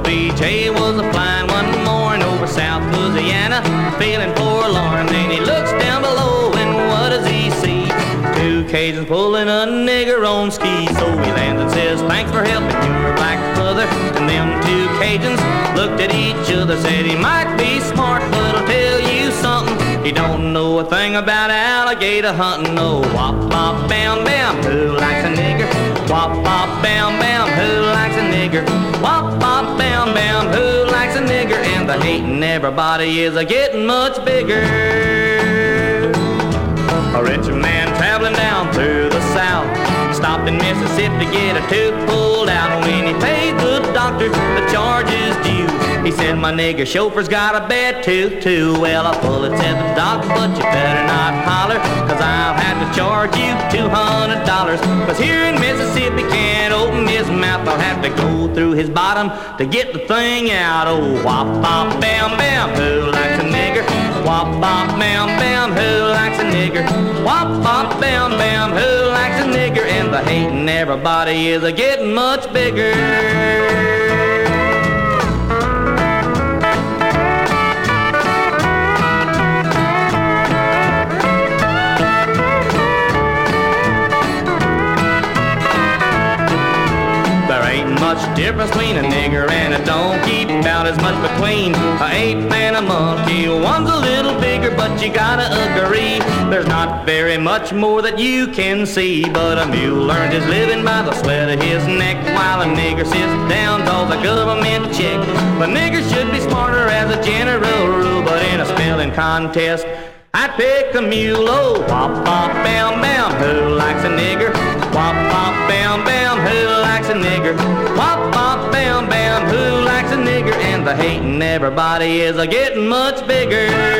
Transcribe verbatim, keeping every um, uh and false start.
B J was a flying one morning over South Louisiana, feeling forlorn. Then he looks down below and what does he see? Two Cajuns pulling a nigger on skis. So he lands and says, thanks for helping your black brother. And them two Cajuns looked at each other, said he might be smart, but I'll tell you something, he don't know a thing about alligator hunting. No, wop, bop, bam, bam, who likes a nigger? Wop, bop, bam, bam, who likes a nigger? Wop, bop, bam, bam, who likes a nigger? And the hating everybody is a getting much bigger. A rich man traveling down through the South stopped in Mississippi to get a tooth pulled out. When he paid the doctor the charges due, he said, my nigger chauffeur's got a bad tooth too. Well, I pull it, said the doctor, but you better not holler, cause I'll have to charge you two hundred dollars. Cause here in Mississippi can't open his mouth, I'll have to go through his bottom to get the thing out. Oh, wop, bop, bam, bam, who likes a nigger? Wop, bop, bam, bam, who likes a nigger? Wop, bop, bam, bam, who likes a nigger? And the hating everybody is a getting much bigger. Much difference between a nigger and a donkey, about as much between a ape and a monkey. One's a little bigger, but you gotta agree, there's not very much more that you can see. But a mule earns his living by the sweat of his neck, while a nigger sits down, draws a government check. The nigger should be smarter as a general rule, but in a spelling contest I'd pick a mule. Oh, wop, bop, bam, bam, who likes a nigger? Wop, bop, bam, bam, who likes a nigger? Wop, bop, bam, bam, who likes a nigger? And the hating everybody is a getting much bigger.